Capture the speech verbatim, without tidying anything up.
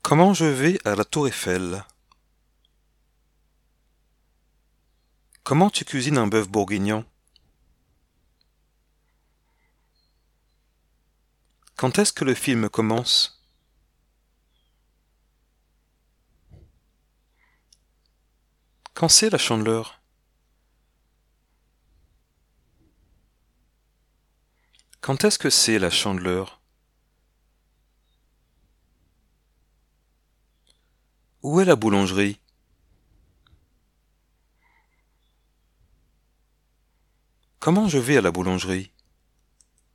Comment je vais à la Tour Eiffel? Comment tu cuisines un bœuf bourguignon? Quand est-ce que le film commence? Quand c'est la Chandeleur? Quand est-ce que c'est la Chandeleur? Où est la boulangerie? Comment je vais à la boulangerie?